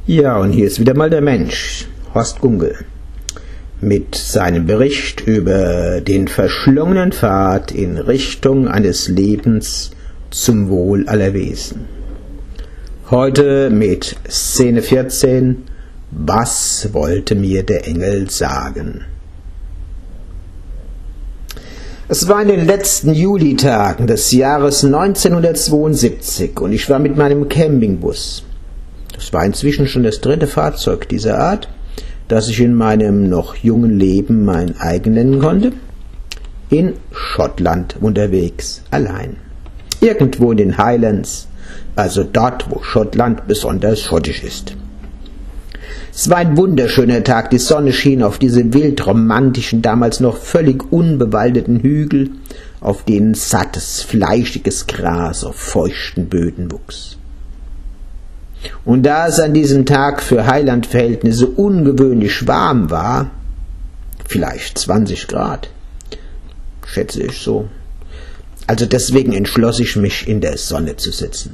Ja, und hier ist wieder mal der Mensch, Horst Gunkel, mit seinem Bericht über den verschlungenen Pfad in Richtung eines Lebens zum Wohl aller Wesen. Heute mit Szene 14, was wollte mir der Engel sagen? Es war in den letzten Julitagen des Jahres 1972 und ich war mit meinem Campingbus. Das war inzwischen schon das 3. Fahrzeug dieser Art, das ich in meinem noch jungen Leben mein eigen nennen konnte, in Schottland unterwegs, allein. Irgendwo in den Highlands, also dort, wo Schottland besonders schottisch ist. Es war ein wunderschöner Tag, die Sonne schien auf diese wild romantischen, damals noch völlig unbewaldeten Hügel, auf denen sattes, fleischiges Gras auf feuchten Böden wuchs. Und da es an diesem Tag für Highland-Verhältnisse ungewöhnlich warm war, vielleicht 20 Grad, schätze ich so, also deswegen entschloss ich mich, in der Sonne zu sitzen.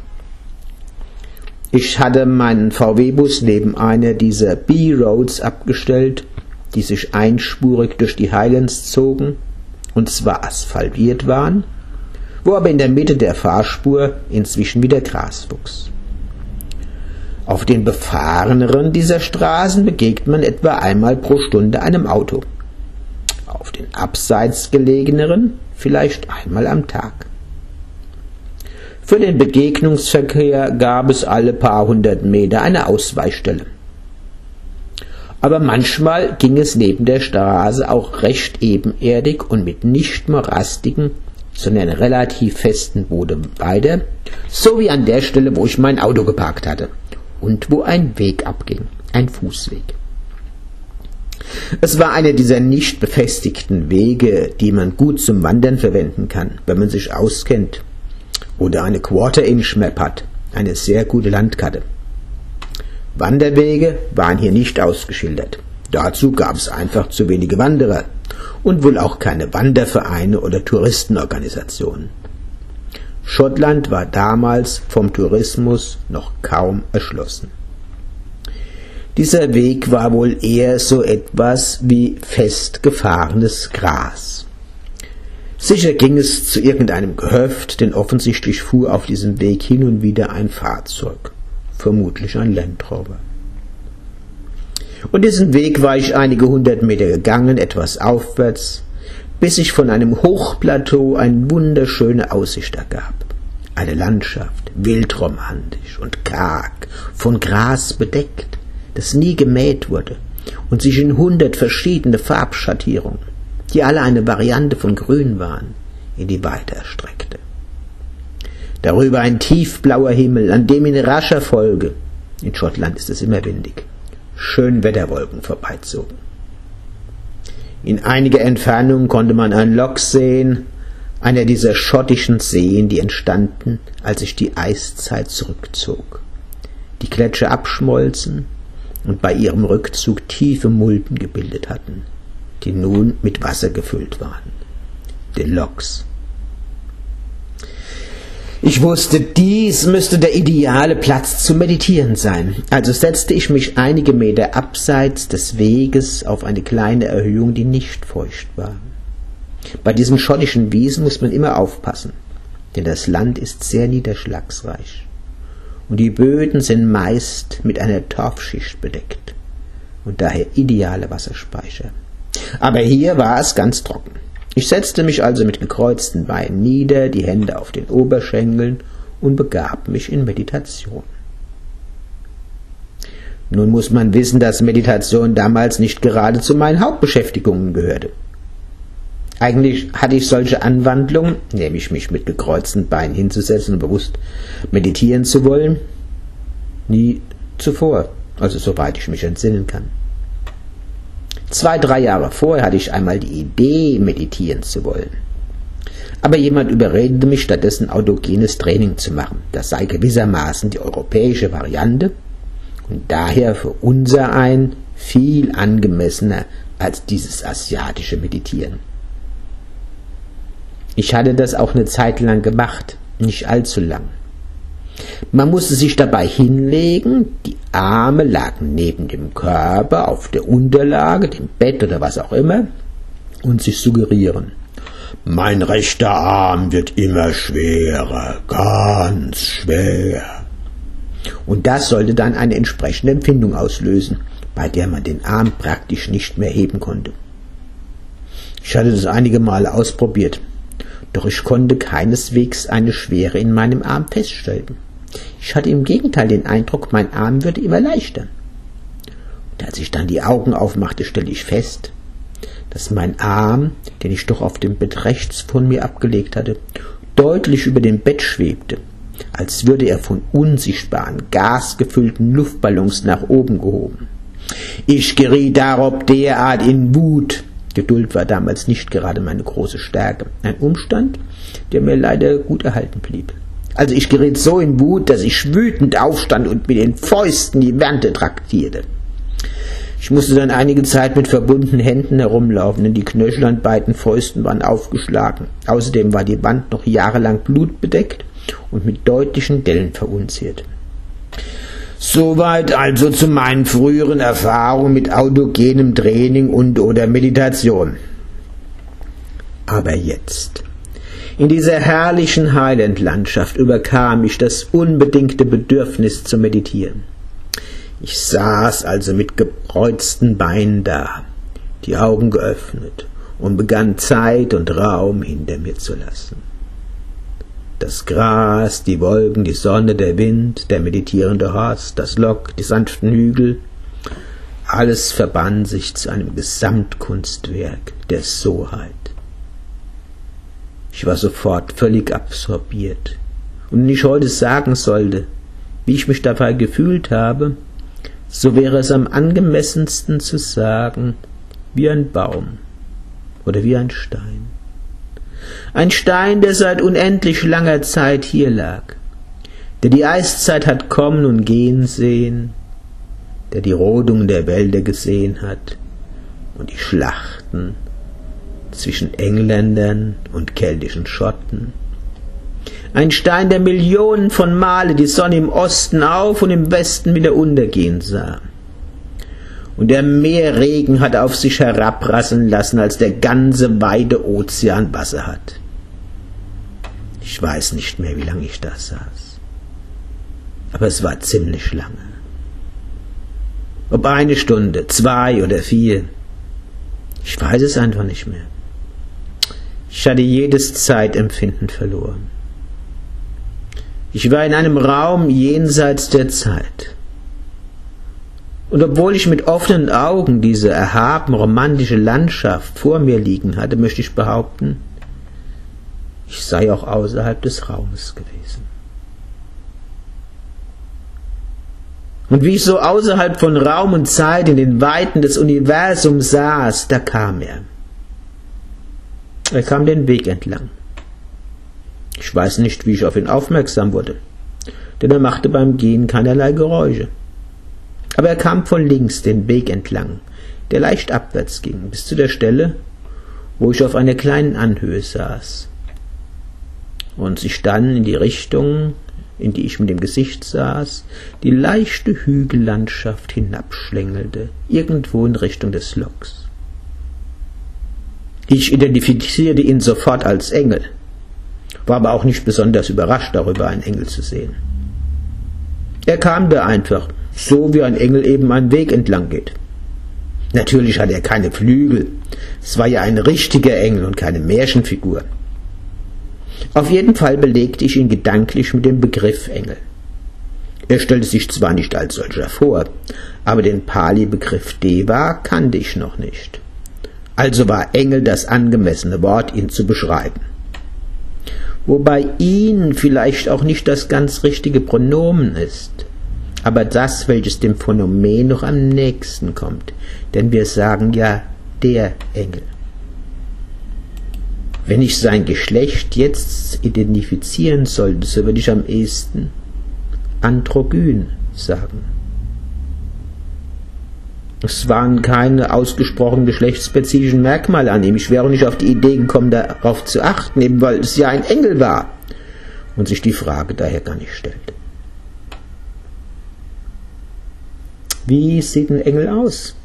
Ich hatte meinen VW-Bus neben einer dieser B-Roads abgestellt, die sich einspurig durch die Highlands zogen, und zwar asphaltiert waren, wo aber in der Mitte der Fahrspur inzwischen wieder Gras wuchs. Auf den befahreneren dieser Straßen begegnet man etwa einmal pro Stunde einem Auto. Auf den abseits gelegeneren vielleicht einmal am Tag. Für den Begegnungsverkehr gab es alle paar hundert Meter eine Ausweichstelle. Aber manchmal ging es neben der Straße auch recht ebenerdig und mit nicht morastigen, sondern relativ festen Boden weiter, so wie an der Stelle, wo ich mein Auto geparkt hatte und wo ein Weg abging, ein Fußweg. Es war einer dieser nicht befestigten Wege, die man gut zum Wandern verwenden kann, wenn man sich auskennt oder eine Quarter-Inch-Map hat, eine sehr gute Landkarte. Wanderwege waren hier nicht ausgeschildert. Dazu gab es einfach zu wenige Wanderer und wohl auch keine Wandervereine oder Touristenorganisationen. Schottland war damals vom Tourismus noch kaum erschlossen. Dieser Weg war wohl eher so etwas wie festgefahrenes Gras. Sicher ging es zu irgendeinem Gehöft, denn offensichtlich fuhr auf diesem Weg hin und wieder ein Fahrzeug, vermutlich ein Land Rover. Und diesen Weg war ich einige hundert Meter gegangen, etwas aufwärts, bis sich von einem Hochplateau eine wunderschöne Aussicht ergab. Eine Landschaft, wildromantisch und karg, von Gras bedeckt, das nie gemäht wurde und sich in 100 verschiedene Farbschattierungen, die alle eine Variante von Grün waren, in die Weite erstreckte. Darüber ein tiefblauer Himmel, an dem in rascher Folge, in Schottland ist es immer windig, Schönwetterwolken vorbeizogen. In einiger Entfernung konnte man ein Loch sehen, einer dieser schottischen Seen, die entstanden, als sich die Eiszeit zurückzog. Die Gletscher abschmolzen und bei ihrem Rückzug tiefe Mulden gebildet hatten, die nun mit Wasser gefüllt waren. Die Lochs. Ich wusste, dies müsste der ideale Platz zum Meditieren sein, also setzte ich mich einige Meter abseits des Weges auf eine kleine Erhöhung, die nicht feucht war. Bei diesen schottischen Wiesen muss man immer aufpassen, denn das Land ist sehr niederschlagsreich und die Böden sind meist mit einer Torfschicht bedeckt und daher ideale Wasserspeicher. Aber hier war es ganz trocken. Ich setzte mich also mit gekreuzten Beinen nieder, die Hände auf den Oberschenkeln und begab mich in Meditation. Nun muss man wissen, dass Meditation damals nicht gerade zu meinen Hauptbeschäftigungen gehörte. Eigentlich hatte ich solche Anwandlungen, nämlich mich mit gekreuzten Beinen hinzusetzen und bewusst meditieren zu wollen, nie zuvor, also soweit ich mich entsinnen kann. 2-3 Jahre vorher hatte ich einmal die Idee, meditieren zu wollen. Aber jemand überredete mich, stattdessen autogenes Training zu machen. Das sei gewissermaßen die europäische Variante und daher für unser ein viel angemessener als dieses asiatische Meditieren. Ich hatte das auch eine Zeit lang gemacht, nicht allzu lang. Man musste sich dabei hinlegen, die Arme lagen neben dem Körper auf der Unterlage, dem Bett oder was auch immer, und sich suggerieren: Mein rechter Arm wird immer schwerer, ganz schwer. Und das sollte dann eine entsprechende Empfindung auslösen, bei der man den Arm praktisch nicht mehr heben konnte. Ich hatte das einige Male ausprobiert, doch ich konnte keineswegs eine Schwere in meinem Arm feststellen. Ich hatte im Gegenteil den Eindruck, mein Arm würde immer leichter. Und als ich dann die Augen aufmachte, stellte ich fest, dass mein Arm, den ich doch auf dem Bett rechts von mir abgelegt hatte, deutlich über dem Bett schwebte, als würde er von unsichtbaren, gasgefüllten Luftballons nach oben gehoben. Ich geriet darob derart in Wut. Geduld war damals nicht gerade meine große Stärke, ein Umstand, der mir leider gut erhalten blieb. Also ich geriet so in Wut, dass ich wütend aufstand und mit den Fäusten die Wände traktierte. Ich musste dann einige Zeit mit verbundenen Händen herumlaufen, denn die Knöchel an beiden Fäusten waren aufgeschlagen. Außerdem war die Wand noch jahrelang blutbedeckt und mit deutlichen Dellen verunziert. Soweit also zu meinen früheren Erfahrungen mit autogenem Training und oder Meditation. Aber jetzt, in dieser herrlichen Highland-Landschaft, überkam mich das unbedingte Bedürfnis zu meditieren. Ich saß also mit gekreuzten Beinen da, die Augen geöffnet, und begann Zeit und Raum hinter mir zu lassen. Das Gras, die Wolken, die Sonne, der Wind, der meditierende Horst, das Lok, die sanften Hügel, alles verband sich zu einem Gesamtkunstwerk der Soheit. Ich war sofort völlig absorbiert. Und wenn ich heute sagen sollte, wie ich mich dabei gefühlt habe, so wäre es am angemessensten zu sagen, wie ein Baum oder wie ein Stein. Ein Stein, der seit unendlich langer Zeit hier lag, der die Eiszeit hat kommen und gehen sehen, der die Rodung der Wälder gesehen hat und die Schlachten zwischen Engländern und keltischen Schotten. Ein Stein, der Millionen von Male die Sonne im Osten auf und im Westen wieder untergehen sah. Und der mehr Regen hat auf sich herabrasseln lassen, als der ganze weite Ozean Wasser hat. Ich weiß nicht mehr, wie lange ich da saß. Aber es war ziemlich lange. Ob 1 Stunde, 2 oder 4, ich weiß es einfach nicht mehr. Ich hatte jedes Zeitempfinden verloren. Ich war in einem Raum jenseits der Zeit. Und obwohl ich mit offenen Augen diese erhaben romantische Landschaft vor mir liegen hatte, möchte ich behaupten, ich sei auch außerhalb des Raumes gewesen. Und wie ich so außerhalb von Raum und Zeit in den Weiten des Universums saß, da kam er. Er kam den Weg entlang. Ich weiß nicht, wie ich auf ihn aufmerksam wurde, denn er machte beim Gehen keinerlei Geräusche. Aber er kam von links den Weg entlang, der leicht abwärts ging, bis zu der Stelle, wo ich auf einer kleinen Anhöhe saß und sich dann in die Richtung, in die ich mit dem Gesicht saß, die leichte Hügellandschaft hinabschlängelte, irgendwo in Richtung des Loks. Ich identifizierte ihn sofort als Engel, war aber auch nicht besonders überrascht darüber, einen Engel zu sehen. Er kam da einfach, so wie ein Engel eben einen Weg entlang geht. Natürlich hatte er keine Flügel, es war ja ein richtiger Engel und keine Märchenfigur. Auf jeden Fall belegte ich ihn gedanklich mit dem Begriff Engel. Er stellte sich zwar nicht als solcher vor, aber den Pali-Begriff Deva kannte ich noch nicht. Also war Engel das angemessene Wort, ihn zu beschreiben. Wobei ihn vielleicht auch nicht das ganz richtige Pronomen ist, aber das, welches dem Phänomen noch am nächsten kommt, denn wir sagen ja der Engel. Wenn ich sein Geschlecht jetzt identifizieren sollte, so würde ich am ehesten androgyn sagen. Es waren keine ausgesprochen geschlechtsspezifischen Merkmale an ihm. Ich wäre nicht auf die Idee gekommen, darauf zu achten, eben weil es ja ein Engel war und sich die Frage daher gar nicht stellte. Wie sieht ein Engel aus?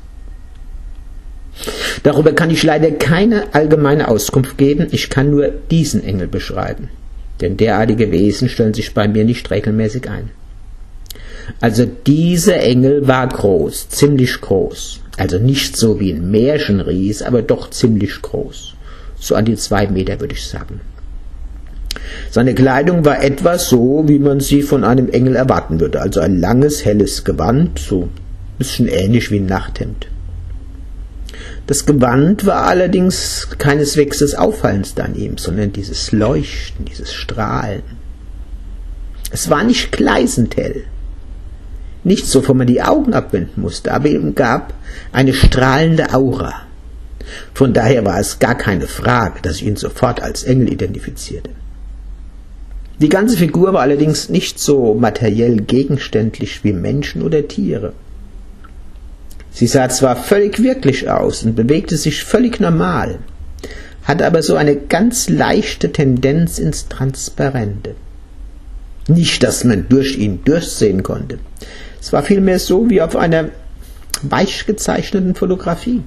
Darüber kann ich leider keine allgemeine Auskunft geben, ich kann nur diesen Engel beschreiben, denn derartige Wesen stellen sich bei mir nicht regelmäßig ein. Also dieser Engel war groß, ziemlich groß, also nicht so wie ein Märchenries, aber doch ziemlich groß, so an die 2 Meter würde ich sagen. Seine Kleidung war etwa so, wie man sie von einem Engel erwarten würde, also ein langes, helles Gewand, so ein bisschen ähnlich wie ein Nachthemd. Das Gewand war allerdings keineswegs des Auffallendsten an ihm, sondern dieses Leuchten, dieses Strahlen. Es war nicht gleißend hell, nicht so, wo man die Augen abwenden musste, aber ihm gab eine strahlende Aura. Von daher war es gar keine Frage, dass ich ihn sofort als Engel identifizierte. Die ganze Figur war allerdings nicht so materiell gegenständlich wie Menschen oder Tiere. Sie sah zwar völlig wirklich aus und bewegte sich völlig normal, hatte aber so eine ganz leichte Tendenz ins Transparente. Nicht, dass man durch ihn durchsehen konnte. Es war vielmehr so wie auf einer weich gezeichneten Fotografie.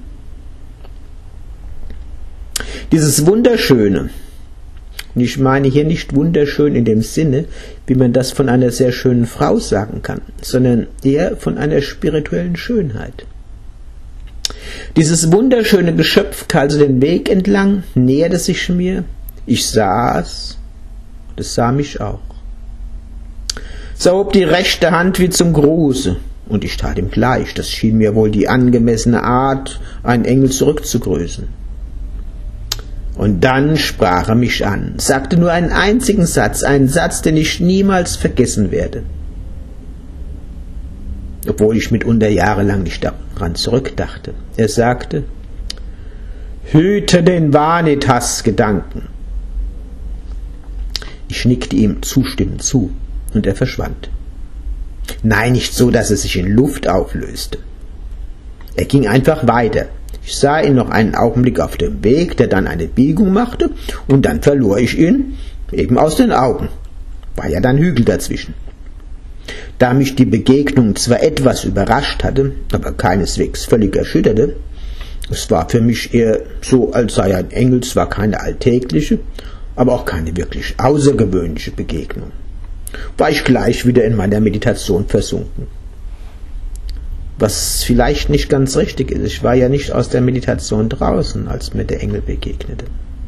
Dieses Wunderschöne, und ich meine hier nicht wunderschön in dem Sinne, wie man das von einer sehr schönen Frau sagen kann, sondern eher von einer spirituellen Schönheit. Dieses wunderschöne Geschöpf kam also den Weg entlang, näherte sich mir, ich sah es, und es sah mich auch. Es erhob die rechte Hand wie zum Gruße, und ich tat ihm gleich, das schien mir wohl die angemessene Art, einen Engel zurückzugrüßen. Und dann sprach er mich an, sagte nur einen einzigen Satz, einen Satz, den ich niemals vergessen werde. Obwohl ich mitunter jahrelang nicht daran zurückdachte. Er sagte, hüte den Vanitas-Gedanken. Ich nickte ihm zustimmend zu, und er verschwand. Nein, nicht so, dass er sich in Luft auflöste. Er ging einfach weiter. Ich sah ihn noch einen Augenblick auf dem Weg, der dann eine Biegung machte, und dann verlor ich ihn eben aus den Augen. War ja dann Hügel dazwischen. Da mich die Begegnung zwar etwas überrascht hatte, aber keineswegs völlig erschütterte, es war für mich eher so, als sei ein Engel zwar keine alltägliche, aber auch keine wirklich außergewöhnliche Begegnung, war ich gleich wieder in meiner Meditation versunken. Was vielleicht nicht ganz richtig ist, ich war ja nicht aus der Meditation draußen, als mir der Engel begegnete.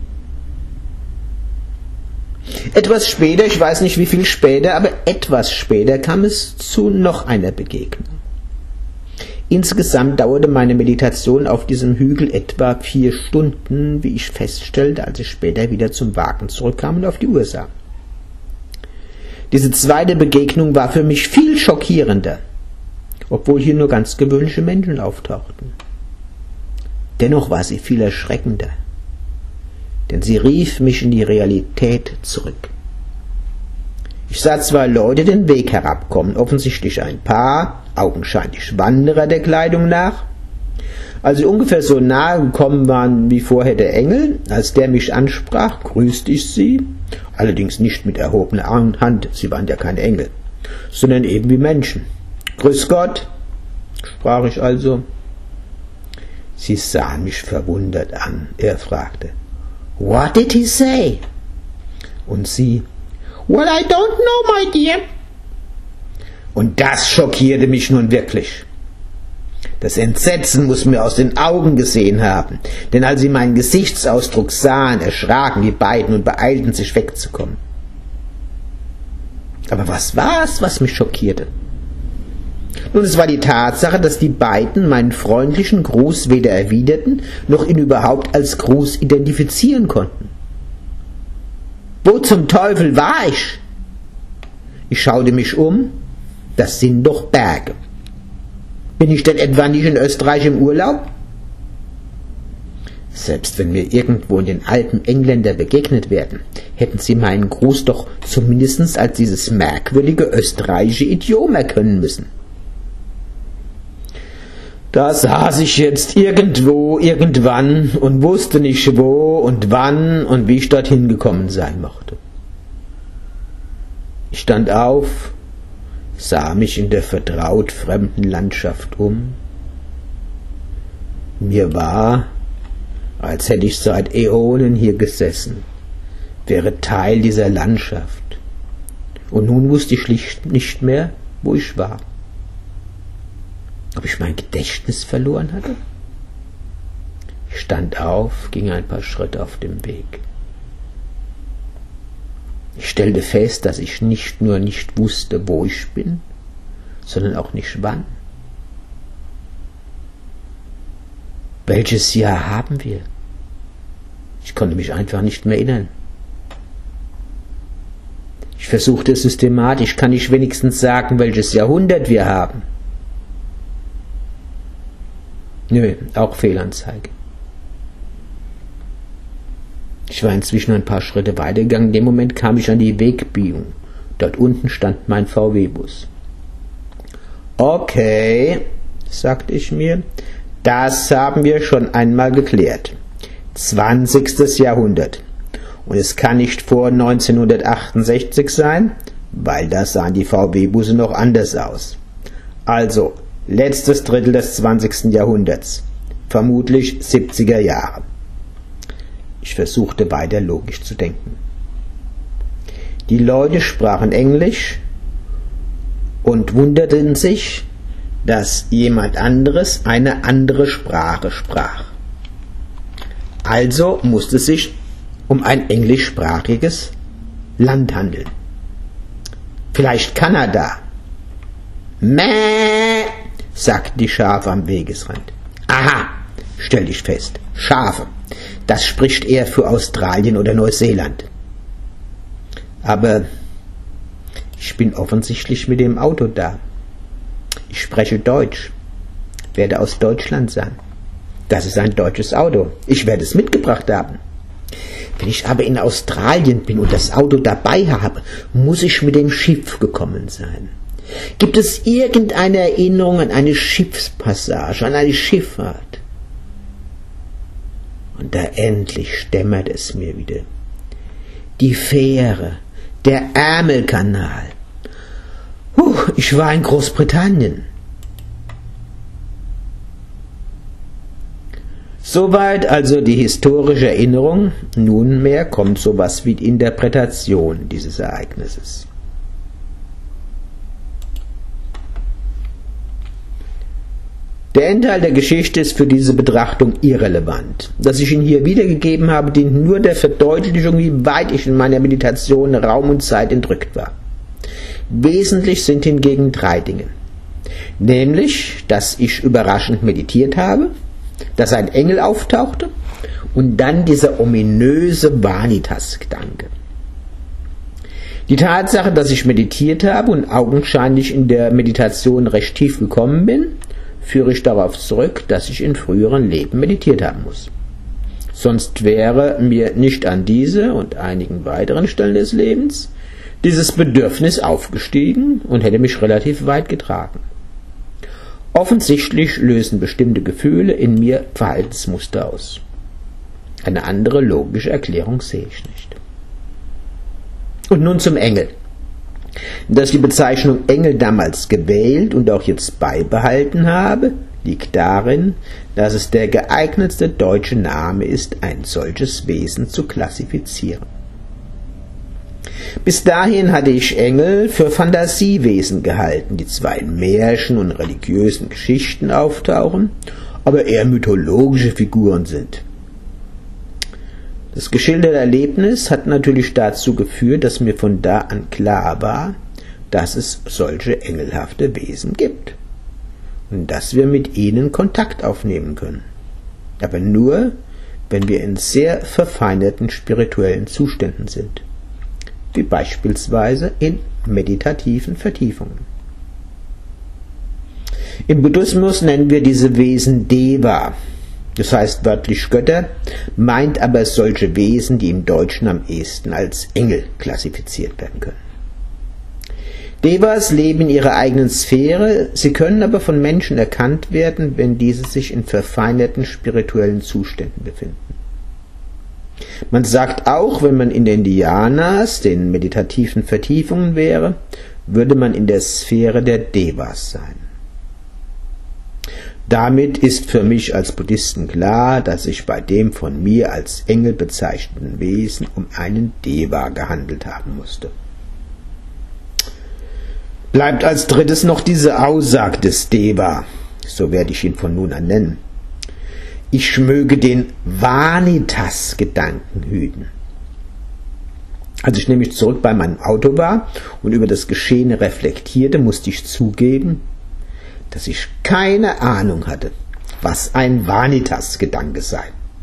Etwas später, ich weiß nicht wie viel später, aber etwas später kam es zu noch einer Begegnung. Insgesamt dauerte meine Meditation auf diesem Hügel etwa 4 Stunden, wie ich feststellte, als ich später wieder zum Wagen zurückkam und auf die Uhr sah. Diese zweite Begegnung war für mich viel schockierender, obwohl hier nur ganz gewöhnliche Menschen auftauchten. Dennoch war sie viel erschreckender, denn sie rief mich in die Realität zurück. Ich sah 2 Leute den Weg herabkommen, offensichtlich ein Paar, augenscheinlich Wanderer der Kleidung nach. Als sie ungefähr so nahe gekommen waren wie vorher der Engel, als der mich ansprach, grüßte ich sie, allerdings nicht mit erhobener Hand, sie waren ja keine Engel, sondern eben wie Menschen. »Grüß Gott«, sprach ich also. Sie sahen mich verwundert an. Er fragte, »What did he say?« Und sie, »Well, I don't know, my dear.« Und das schockierte mich nun wirklich. Das Entsetzen muss mir aus den Augen gesehen haben, denn als sie meinen Gesichtsausdruck sahen, erschraken die beiden und beeilten sich wegzukommen. Aber was war es, was mich schockierte? Nun, es war die Tatsache, dass die beiden meinen freundlichen Gruß weder erwiderten, noch ihn überhaupt als Gruß identifizieren konnten. Wo zum Teufel war ich? Ich schaute mich um, das sind doch Berge. Bin ich denn etwa nicht in Österreich im Urlaub? Selbst wenn mir irgendwo in den Alpen Engländer begegnet werden, hätten sie meinen Gruß doch zumindest als dieses merkwürdige österreichische Idiom erkennen müssen. Da saß ich jetzt irgendwo, irgendwann und wusste nicht wo und wann und wie ich dorthin gekommen sein mochte. Ich stand auf, sah mich in der vertraut fremden Landschaft um. Mir war, als hätte ich seit Äonen hier gesessen, wäre Teil dieser Landschaft. Und nun wusste ich schlicht nicht mehr, wo ich war. Ob ich mein Gedächtnis verloren hatte? Ich stand auf, ging ein paar Schritte auf dem Weg. Ich stellte fest, dass ich nicht nur nicht wusste, wo ich bin, sondern auch nicht wann. Welches Jahr haben wir? Ich konnte mich einfach nicht mehr erinnern. Ich versuchte es systematisch, kann ich wenigstens sagen, welches Jahrhundert wir haben? Nö, auch Fehlanzeige. Ich war inzwischen ein paar Schritte weitergegangen. In dem Moment kam ich an die Wegbiegung. Dort unten stand mein VW-Bus. Okay, sagte ich mir, das haben wir schon einmal geklärt. 20. Jahrhundert. Und es kann nicht vor 1968 sein, weil da sahen die VW-Busse noch anders aus. Also, letztes Drittel des 20. Jahrhunderts. Vermutlich 70er Jahre. Ich versuchte weiter logisch zu denken. Die Leute sprachen Englisch und wunderten sich, dass jemand anderes eine andere Sprache sprach. Also musste es sich um ein englischsprachiges Land handeln. Vielleicht Kanada. Mäh, sagten die Schafe am Wegesrand. Aha, stellte ich fest, Schafe. Das spricht eher für Australien oder Neuseeland. Aber ich bin offensichtlich mit dem Auto da. Ich spreche Deutsch, werde aus Deutschland sein. Das ist ein deutsches Auto. Ich werde es mitgebracht haben. Wenn ich aber in Australien bin und das Auto dabei habe, muss ich mit dem Schiff gekommen sein. Gibt es irgendeine Erinnerung an eine Schiffspassage, an eine Schifffahrt? Und da endlich dämmert es mir wieder. Die Fähre, der Ärmelkanal. Ich war in Großbritannien. Soweit also die historische Erinnerung. Nunmehr kommt sowas wie die Interpretation dieses Ereignisses. Der Endteil der Geschichte ist für diese Betrachtung irrelevant. Dass ich ihn hier wiedergegeben habe, dient nur der Verdeutlichung, wie weit ich in meiner Meditation Raum und Zeit entrückt war. Wesentlich sind hingegen 3 Dinge. Nämlich, dass ich überraschend meditiert habe, dass ein Engel auftauchte und dann dieser ominöse Vanitas-Gedanke. Die Tatsache, dass ich meditiert habe und augenscheinlich in der Meditation recht tief gekommen bin, führe ich darauf zurück, dass ich in früheren Leben meditiert haben muss. Sonst wäre mir nicht an diese und einigen weiteren Stellen des Lebens dieses Bedürfnis aufgestiegen und hätte mich relativ weit getragen. Offensichtlich lösen bestimmte Gefühle in mir Verhaltensmuster aus. Eine andere logische Erklärung sehe ich nicht. Und nun zum Engel. Dass ich die Bezeichnung Engel damals gewählt und auch jetzt beibehalten habe, liegt darin, dass es der geeignetste deutsche Name ist, ein solches Wesen zu klassifizieren. Bis dahin hatte ich Engel für Fantasiewesen gehalten, die zwar in Märchen und religiösen Geschichten auftauchen, aber eher mythologische Figuren sind. Das geschilderte Erlebnis hat natürlich dazu geführt, dass mir von da an klar war, dass es solche engelhafte Wesen gibt und dass wir mit ihnen Kontakt aufnehmen können. Aber nur, wenn wir in sehr verfeinerten spirituellen Zuständen sind, wie beispielsweise in meditativen Vertiefungen. Im Buddhismus nennen wir diese Wesen Deva, das heißt wörtlich Götter, meint aber solche Wesen, die im Deutschen am ehesten als Engel klassifiziert werden können. Devas leben in ihrer eigenen Sphäre, sie können aber von Menschen erkannt werden, wenn diese sich in verfeinerten spirituellen Zuständen befinden. Man sagt auch, wenn man in den Dhyanas, den meditativen Vertiefungen wäre, würde man in der Sphäre der Devas sein. Damit ist für mich als Buddhisten klar, dass sich bei dem von mir als Engel bezeichneten Wesen um einen Deva gehandelt haben musste. Bleibt als drittes noch diese Aussage des Deva, so werde ich ihn von nun an nennen. Ich möge den Vanitas-Gedanken hüten. Als ich nämlich zurück bei meinem Auto war und über das Geschehene reflektierte, musste ich zugeben, dass ich keine Ahnung hatte, was ein Vanitas-Gedanke sei.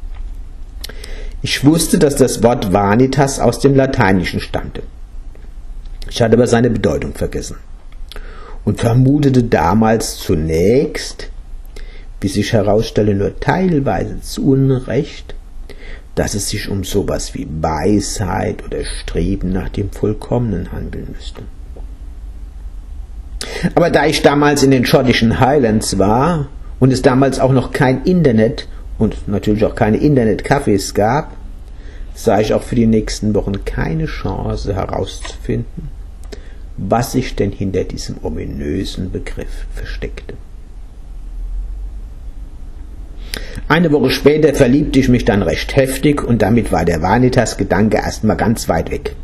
Ich wusste, dass das Wort Vanitas aus dem Lateinischen stammte. Ich hatte aber seine Bedeutung vergessen und vermutete damals zunächst, wie sich herausstellte, nur teilweise zu Unrecht, dass es sich um sowas wie Weisheit oder Streben nach dem Vollkommenen handeln müsste. Aber da ich damals in den schottischen Highlands war und es damals auch noch kein Internet und natürlich auch keine Internetcafés gab, sah ich auch für die nächsten Wochen keine Chance herauszufinden, was sich denn hinter diesem ominösen Begriff versteckte. Eine Woche später verliebte ich mich dann recht heftig und damit war der Vanitas-Gedanke erstmal ganz weit weg.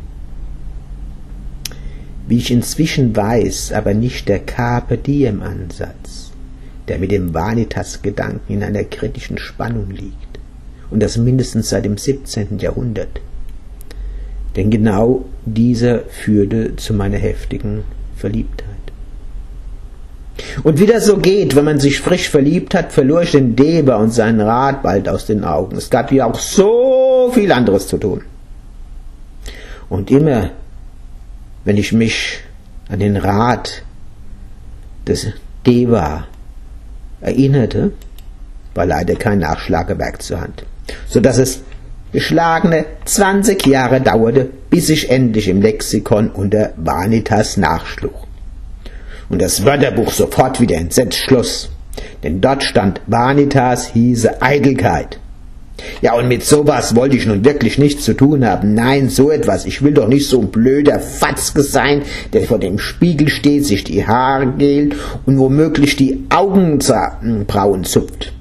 Wie ich inzwischen weiß, aber nicht der Carpe Diem-Ansatz, der mit dem Vanitas-Gedanken in einer kritischen Spannung liegt, und das mindestens seit dem 17. Jahrhundert. Denn genau dieser führte zu meiner heftigen Verliebtheit. Und wie das so geht, wenn man sich frisch verliebt hat, verlor ich den Deva und seinen Rat bald aus den Augen. Es gab ja auch so viel anderes zu tun. Und immer, wenn ich mich an den Rat des Deva erinnerte, war leider kein Nachschlagewerk zur Hand, sodass es geschlagene 20 Jahre dauerte, bis ich endlich im Lexikon unter Vanitas nachschlug. Und das Wörterbuch sofort wieder entsetzt schloss, denn dort stand Vanitas hieße Eitelkeit. Ja, und mit sowas wollte ich nun wirklich nichts zu tun haben. Nein, so etwas. Ich will doch nicht so ein blöder Fatzke sein, der vor dem Spiegel steht, sich die Haare gelt und womöglich die Augenbrauen zupft.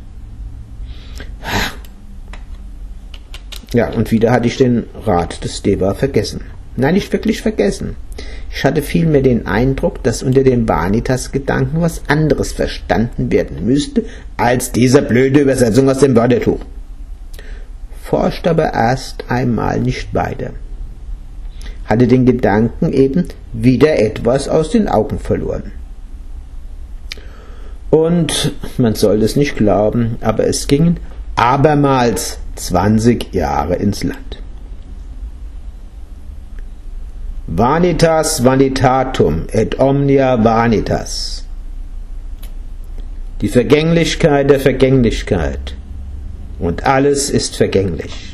Ja, und wieder hatte ich den Rat des Deva vergessen. Nein, nicht wirklich vergessen. Ich hatte vielmehr den Eindruck, dass unter dem Vanitas-Gedanken was anderes verstanden werden müsste, als diese blöde Übersetzung aus dem Wörterbuch. Forscht aber erst einmal nicht weiter. Hatte den Gedanken eben wieder etwas aus den Augen verloren. Und man soll es nicht glauben, aber es gingen abermals 20 Jahre ins Land. Vanitas vanitatum et omnia vanitas. Die Vergänglichkeit der Vergänglichkeit. Und alles ist vergänglich.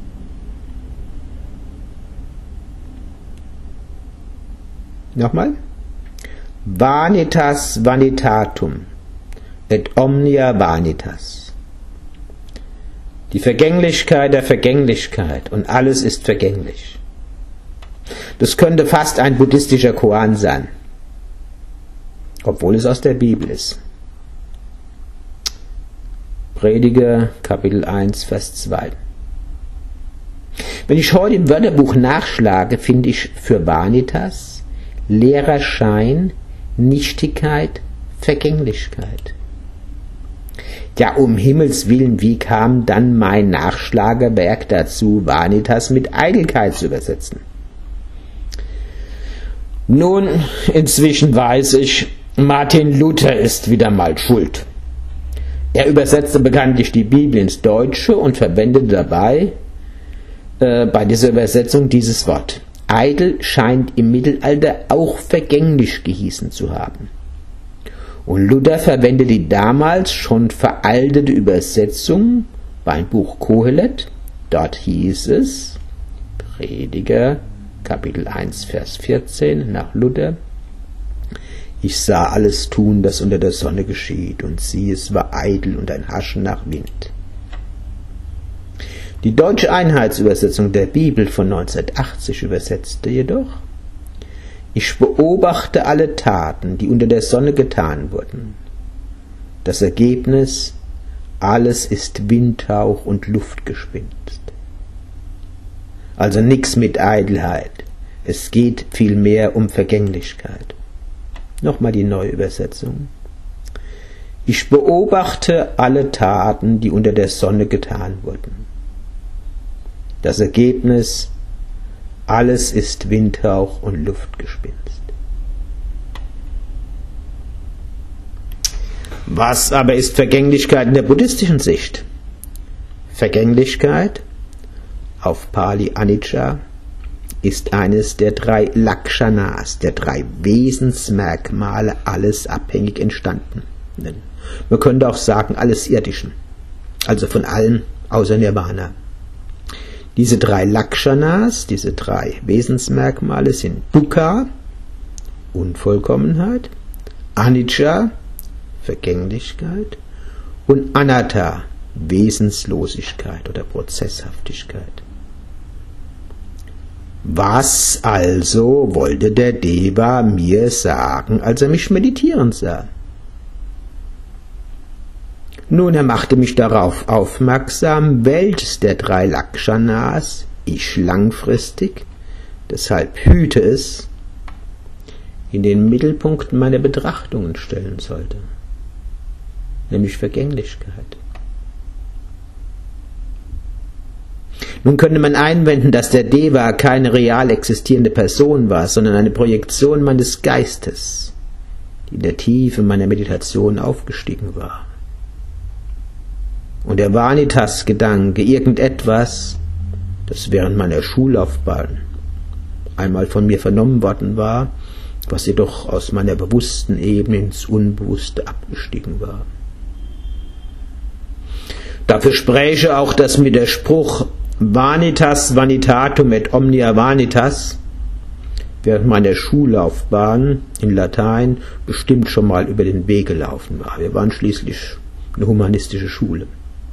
Nochmal. Vanitas vanitatum et omnia vanitas. Die Vergänglichkeit der Vergänglichkeit und alles ist vergänglich. Das könnte fast ein buddhistischer Koan sein, obwohl es aus der Bibel ist. Prediger, Kapitel 1, Vers 2. Wenn ich heute im Wörterbuch nachschlage, finde ich für Vanitas leerer Schein, Nichtigkeit, Vergänglichkeit. Ja, um Himmels Willen, wie kam dann mein Nachschlagewerk dazu, Vanitas mit Eitelkeit zu übersetzen? Nun, inzwischen weiß ich, Martin Luther ist wieder mal schuld. Er übersetzte bekanntlich die Bibel ins Deutsche und verwendete dabei bei dieser Übersetzung dieses Wort. Eitel scheint im Mittelalter auch vergänglich gehießen zu haben. Und Luther verwendete die damals schon veraltete Übersetzung beim Buch Kohelet. Dort hieß es, Prediger, Kapitel 1, Vers 14, nach Luther: Ich sah alles tun, das unter der Sonne geschieht, und siehe, es war eitel und ein Haschen nach Wind. Die deutsche Einheitsübersetzung der Bibel von 1980 übersetzte jedoch: Ich beobachte alle Taten, die unter der Sonne getan wurden. Das Ergebnis, alles ist Windhauch und Luftgespinst. Also nix mit Eitelkeit. Es geht vielmehr um Vergänglichkeit. Nochmal die Neuübersetzung. Ich beobachte alle Taten, die unter der Sonne getan wurden. Das Ergebnis, alles ist Windhauch und Luftgespinst. Was aber ist Vergänglichkeit in der buddhistischen Sicht? Vergänglichkeit, auf Pali Anicca, ist eines der 3 Lakshanas, der 3 Wesensmerkmale alles abhängig entstandenen. Man könnte auch sagen, alles Irdischen, also von allem außer Nirvana. Diese 3 Lakshanas, diese 3 Wesensmerkmale sind Dukkha, Unvollkommenheit, Anicca, Vergänglichkeit und Anatta, Wesenslosigkeit oder Prozesshaftigkeit. Was also wollte der Deva mir sagen, als er mich meditieren sah? Nun, er machte mich darauf aufmerksam, welches der 3 Lakshanas ich langfristig, deshalb hüte es, in den Mittelpunkt meiner Betrachtungen stellen sollte, nämlich Vergänglichkeit. Nun könnte man einwenden, dass der Deva keine real existierende Person war, sondern eine Projektion meines Geistes, die in der Tiefe meiner Meditation aufgestiegen war. Und der Vanitas-Gedanke, irgendetwas, das während meiner Schullaufbahn einmal von mir vernommen worden war, was jedoch aus meiner bewussten Ebene ins Unbewusste abgestiegen war. Dafür spräche auch, dass mir der Spruch Vanitas vanitatum et omnia vanitas während meiner Schullaufbahn in Latein bestimmt schon mal über den Weg gelaufen war. Wir waren schließlich eine humanistische Schule.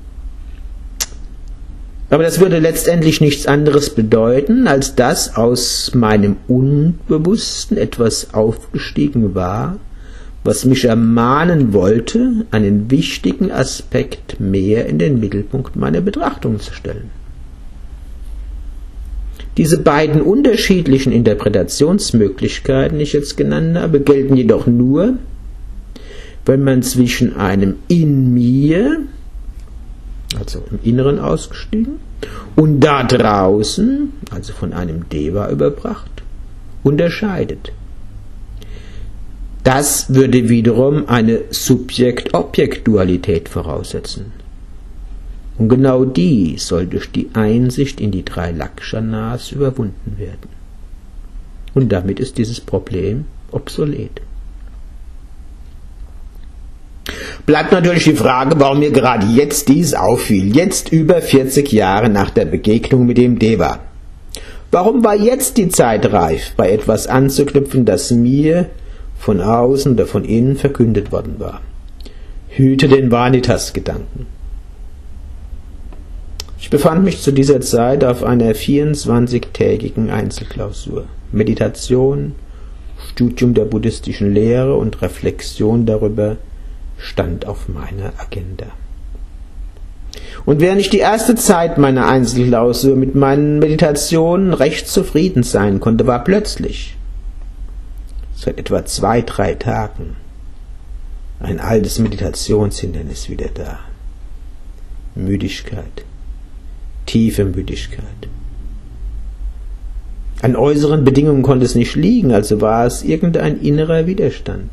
Aber das würde letztendlich nichts anderes bedeuten, als dass aus meinem Unbewussten etwas aufgestiegen war, was mich ermahnen wollte, einen wichtigen Aspekt mehr in den Mittelpunkt meiner Betrachtung zu stellen. Diese beiden unterschiedlichen Interpretationsmöglichkeiten, die ich jetzt genannt habe, gelten jedoch nur, wenn man zwischen einem in mir, also im Inneren ausgestiegen, und da draußen, also von einem Deva überbracht, unterscheidet. Das würde wiederum eine Subjekt-Objekt-Dualität voraussetzen. Und genau die soll durch die Einsicht in die 3 Lakshanas überwunden werden. Und damit ist dieses Problem obsolet. Bleibt natürlich die Frage, warum mir gerade jetzt dies auffiel, jetzt über 40 Jahre nach der Begegnung mit dem Deva. Warum war jetzt die Zeit reif, bei etwas anzuknüpfen, das mir von außen oder von innen verkündet worden war? Hüte den Vanitas-Gedanken. Ich befand mich zu dieser Zeit auf einer 24-tägigen Einzelklausur. Meditation, Studium der buddhistischen Lehre und Reflexion darüber stand auf meiner Agenda. Und während ich die erste Zeit meiner Einzelklausur mit meinen Meditationen recht zufrieden sein konnte, war plötzlich, seit etwa 2-3 Tagen, ein altes Meditationshindernis wieder da. Müdigkeit. Tiefe Müdigkeit. An äußeren Bedingungen konnte es nicht liegen, also war es irgendein innerer Widerstand.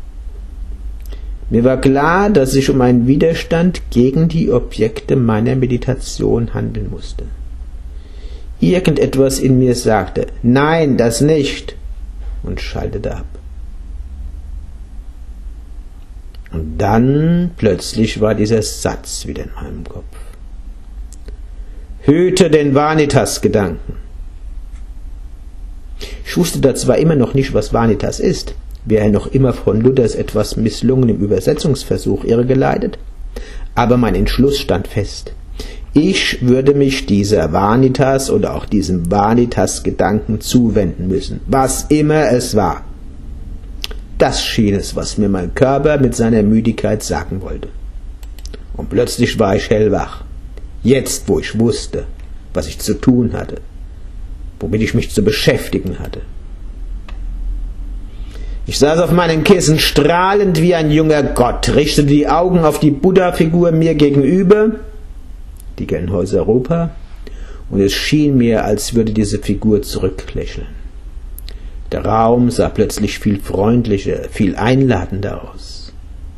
Mir war klar, dass sich um einen Widerstand gegen die Objekte meiner Meditation handeln musste. Irgendetwas in mir sagte, nein, das nicht, und schaltete ab. Und dann plötzlich war dieser Satz wieder in meinem Kopf. Hüte den Vanitas-Gedanken. Ich wusste da zwar immer noch nicht, was Vanitas ist, wäre noch immer von Luthers etwas misslungenem Übersetzungsversuch irregeleitet, aber mein Entschluss stand fest. Ich würde mich dieser Vanitas oder auch diesem Vanitas-Gedanken zuwenden müssen, was immer es war. Das schien es, was mir mein Körper mit seiner Müdigkeit sagen wollte. Und plötzlich war ich hellwach. Jetzt, wo ich wusste, was ich zu tun hatte, womit ich mich zu beschäftigen hatte. Ich saß auf meinem Kissen, strahlend wie ein junger Gott, richtete die Augen auf die Buddha-Figur mir gegenüber, die Genhäuser Europa, und es schien mir, als würde diese Figur zurücklächeln. Der Raum sah plötzlich viel freundlicher, viel einladender aus.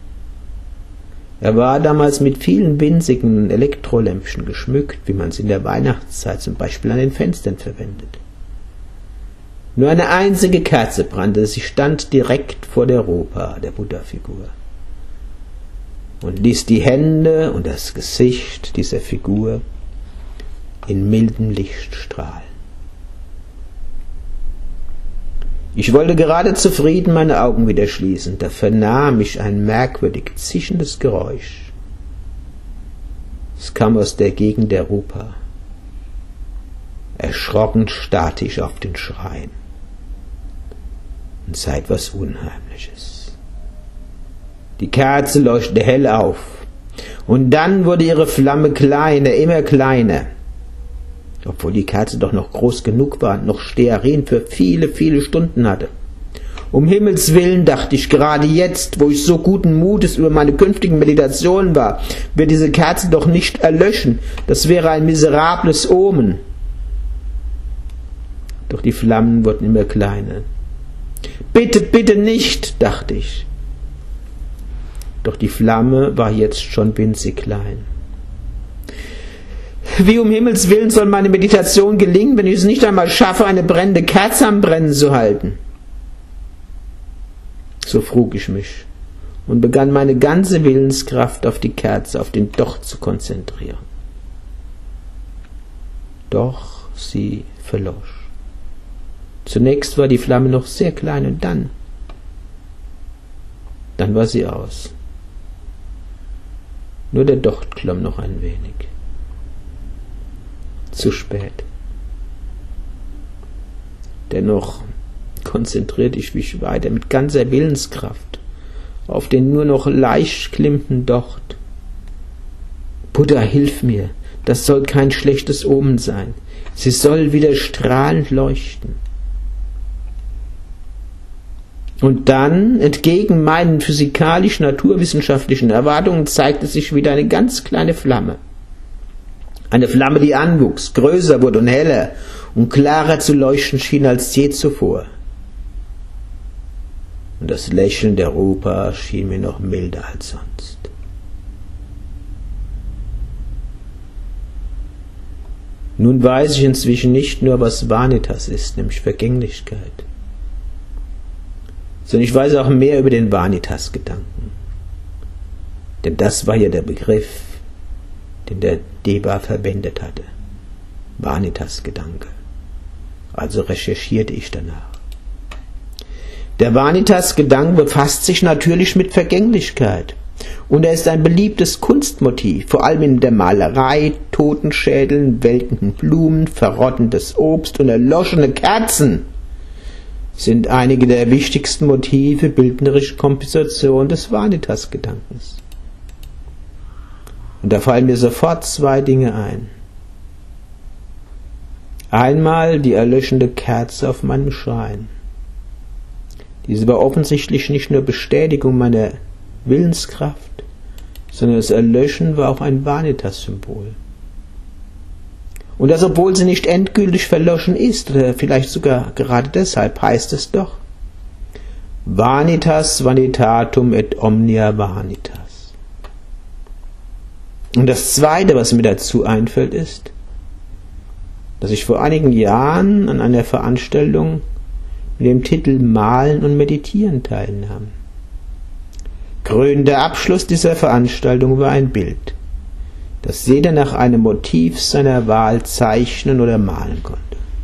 Er war damals mit vielen winzigen Elektrolämpchen geschmückt, wie man es in der Weihnachtszeit zum Beispiel an den Fenstern verwendet. Nur eine einzige Kerze brannte, sie stand direkt vor der Europa, der Buddha-Figur, und ließ die Hände und das Gesicht dieser Figur in mildem Licht strahlen. Ich wollte gerade zufrieden meine Augen wieder schließen, da vernahm ich ein merkwürdig zischendes Geräusch. Es kam aus der Gegend der Rupa. Erschrocken starrte ich auf den Schrein und sah etwas Unheimliches. Die Kerze leuchtete hell auf, und dann wurde ihre Flamme kleiner, immer kleiner. Obwohl die Kerze doch noch groß genug war und noch Stearin für viele, viele Stunden hatte. Um Himmels Willen, dachte ich, gerade jetzt, wo ich so guten Mutes über meine künftigen Meditationen war, wird diese Kerze doch nicht erlöschen. Das wäre ein miserables Omen. Doch die Flammen wurden immer kleiner. Bitte, bitte nicht, dachte ich. Doch die Flamme war jetzt schon winzig klein. Wie um Himmels Willen soll meine Meditation gelingen, wenn ich es nicht einmal schaffe, eine brennende Kerze am Brennen zu halten? So frug ich mich und begann meine ganze Willenskraft auf die Kerze, auf den Docht zu konzentrieren. Doch sie verlosch. Zunächst war die Flamme noch sehr klein und dann war sie aus. Nur der Docht klomm noch ein wenig. Zu spät. Dennoch konzentrierte ich mich weiter mit ganzer Willenskraft auf den nur noch leicht klimmenden Docht. Buddha, hilf mir, das soll kein schlechtes Omen sein. Sie soll wieder strahlend leuchten. Und dann, entgegen meinen physikalisch-naturwissenschaftlichen Erwartungen, zeigte sich wieder eine ganz kleine Flamme. Eine Flamme, die anwuchs, größer wurde und heller und klarer zu leuchten schien als je zuvor. Und das Lächeln der Rupa schien mir noch milder als sonst. Nun weiß ich inzwischen nicht nur, was Vanitas ist, nämlich Vergänglichkeit, sondern ich weiß auch mehr über den Vanitas-Gedanken. Denn das war ja der Begriff, den der Deva verwendet hatte. Vanitas-Gedanke. Also recherchierte ich danach. Der Vanitas-Gedanke befasst sich natürlich mit Vergänglichkeit. Und er ist ein beliebtes Kunstmotiv, vor allem in der Malerei, Totenschädeln, welkenden Blumen, verrottendes Obst und erloschene Kerzen sind einige der wichtigsten Motive bildnerischer Komposition des Vanitas-Gedankens. Und da fallen mir sofort zwei Dinge ein. Einmal die erlöschende Kerze auf meinem Schrein. Diese war offensichtlich nicht nur Bestätigung meiner Willenskraft, sondern das Erlöschen war auch ein Vanitas-Symbol. Und das, obwohl sie nicht endgültig verloschen ist, oder vielleicht sogar gerade deshalb, heißt es doch: Vanitas vanitatum et omnia vanitas. Und das Zweite, was mir dazu einfällt, ist, dass ich vor einigen Jahren an einer Veranstaltung mit dem Titel Malen und Meditieren teilnahm. Krönender Abschluss dieser Veranstaltung war ein Bild, das jeder nach einem Motiv seiner Wahl zeichnen oder malen konnte.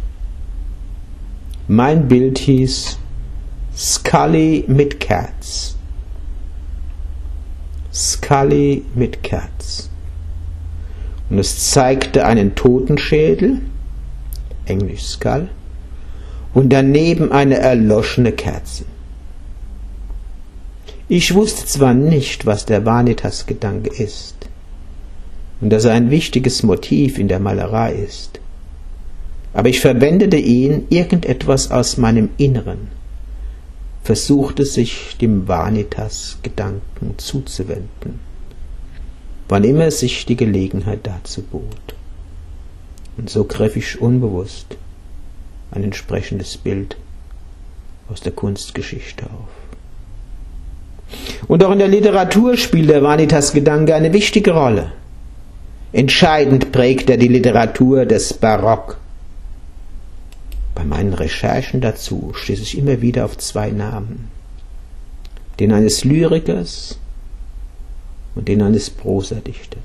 Mein Bild hieß Scully mit Cats. Scully mit Cats. und es zeigte einen Totenschädel, Englisch Skull, und daneben eine erloschene Kerze. Ich wusste zwar nicht, was der Vanitas-Gedanke ist und dass er ein wichtiges Motiv in der Malerei ist, aber ich verwendete ihn, irgendetwas aus meinem Inneren versuchte sich dem Vanitas-Gedanken zuzuwenden, wann immer sich die Gelegenheit dazu bot. Und so griff ich unbewusst ein entsprechendes Bild aus der Kunstgeschichte auf. Und auch in der Literatur spielt der Vanitas-Gedanke eine wichtige Rolle. Entscheidend prägt er die Literatur des Barock. Bei meinen Recherchen dazu stieß ich immer wieder auf zwei Namen. Den eines Lyrikers und den eines Prosadichters.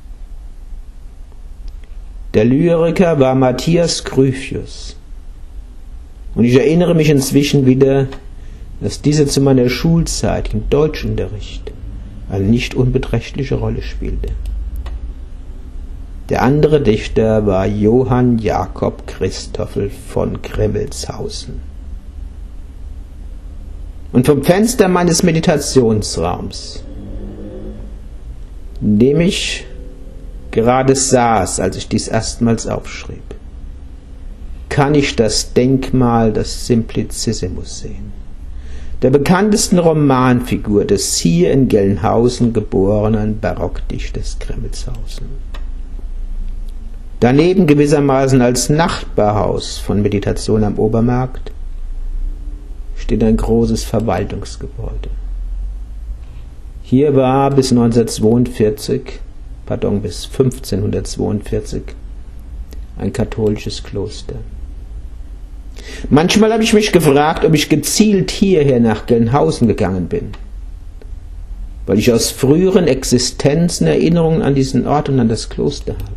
Der Lyriker war Matthias Gryphius. Und ich erinnere mich inzwischen wieder, dass dieser zu meiner Schulzeit im Deutschunterricht eine nicht unbeträchtliche Rolle spielte. Der andere Dichter war Johann Jakob Christoffel von Grimmelshausen. Und vom Fenster meines Meditationsraums, in dem ich gerade saß, als ich dies erstmals aufschrieb, kann ich das Denkmal des Simplicissimus sehen, der bekanntesten Romanfigur des hier in Gelnhausen geborenen Barockdichters Grimmelshausen. Daneben gewissermaßen als Nachbarhaus von Meditation am Obermarkt steht ein großes Verwaltungsgebäude. Hier war bis 1542 ein katholisches Kloster. Manchmal habe ich mich gefragt, ob ich gezielt hierher nach Gelnhausen gegangen bin, weil ich aus früheren Existenzen Erinnerungen an diesen Ort und an das Kloster habe.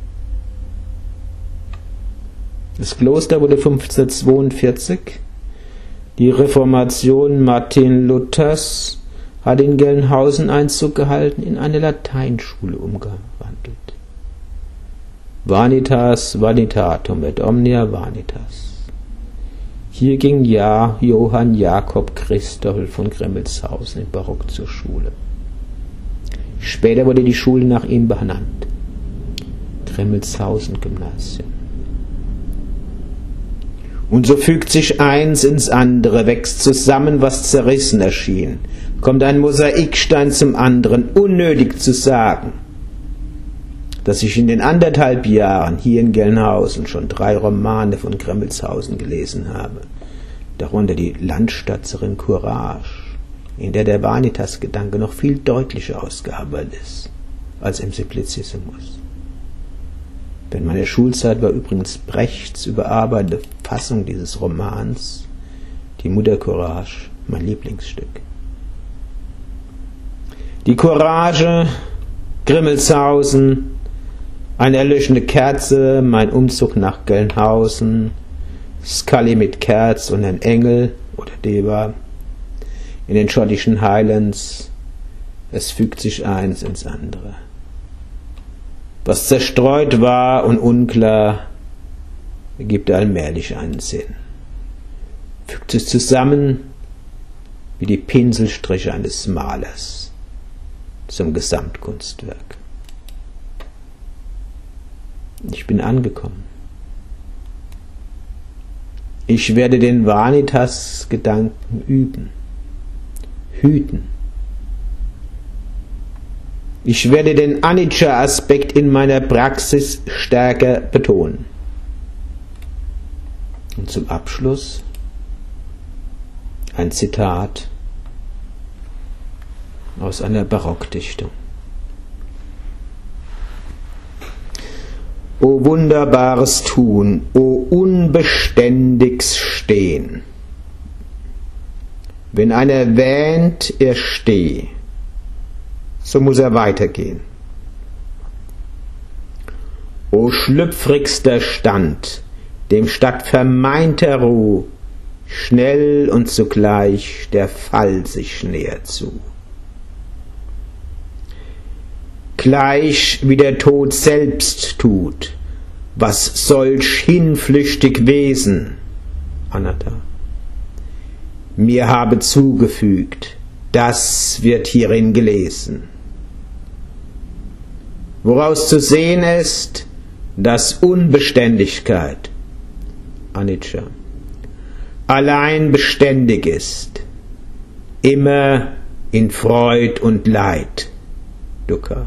Das Kloster wurde 1542, die Reformation Martin Luthers hat in Gelnhausen Einzug gehalten, in eine Lateinschule umgewandelt. Vanitas vanitatum et omnia vanitas. Hier ging Johann Jakob Christoffel von Grimmelshausen im Barock zur Schule. Später wurde die Schule nach ihm benannt. Grimmelshausen-Gymnasium. Und so fügt sich eins ins andere, wächst zusammen, was zerrissen erschien, kommt ein Mosaikstein zum anderen, unnötig zu sagen, dass ich in den 1,5 Jahren hier in Gelnhausen schon 3 Romane von Grimmelshausen gelesen habe, darunter die Landstadterin Courage, in der der Vanitas-Gedanke noch viel deutlicher ausgearbeitet ist als im Simplicissimus. Während meiner Schulzeit war übrigens Brechts überarbeitete Fassung dieses Romans, die Mutter Courage, mein Lieblingsstück. Die Courage, Grimmelshausen, eine erlöschende Kerze, mein Umzug nach Gelnhausen, Scully mit Kerz und ein Engel oder Deva in den schottischen Highlands, es fügt sich eins ins andere. Was zerstreut war und unklar, ergibt allmählich einen Sinn. Fügt sich zusammen wie die Pinselstriche eines Malers zum Gesamtkunstwerk. Ich bin angekommen. Ich werde den Vanitas-Gedanken hüten. Ich werde den Anicca-Aspekt in meiner Praxis stärker betonen. Und zum Abschluss ein Zitat aus einer Barockdichtung. O wunderbares Tun, o unbeständiges Stehen. Wenn einer wähnt, er stehe, so muss er weitergehen. O schlüpfrigster Stand, dem statt vermeinter Ruhe schnell und zugleich der Fall sich nähert zu. gleich wie der Tod selbst tut, was solch hinflüchtig Wesen, Anatta, mir habe zugefügt, das wird hierin gelesen. Woraus zu sehen ist, dass Unbeständigkeit, Anicca, allein beständig ist, immer in Freud und Leid, Dukkha.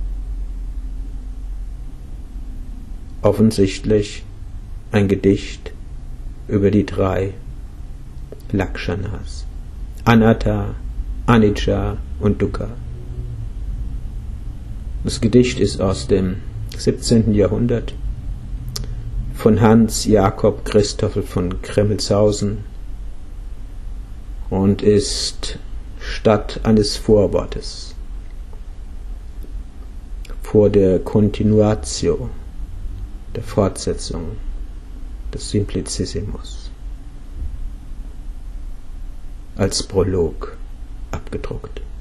Offensichtlich ein Gedicht über die 3 Lakshanas, Anatta, Anicca und Dukkha. Das Gedicht ist aus dem 17. Jahrhundert von Hans Jakob Christoffel von Grimmelshausen und ist statt eines Vorwortes vor der Continuatio, der Fortsetzung des Simplicissimus, als Prolog abgedruckt.